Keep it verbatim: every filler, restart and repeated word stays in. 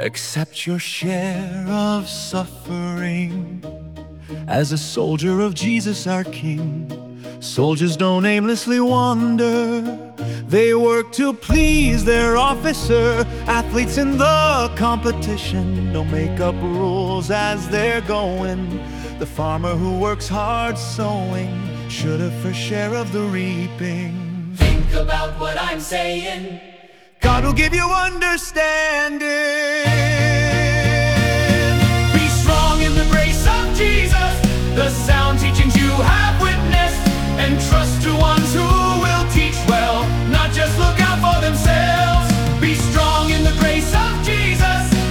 Accept your share of suffering as a soldier of Jesus our King. Soldiers don't aimlessly wander, they work to please their officer. Athletes in the competition don't make up rules as they're going. The farmer who works hard sowing should have fair share of the reaping. Think about what I'm saying. God will give you understanding. Be strong in the grace of Jesus, the sound teachings you have witnessed, and trust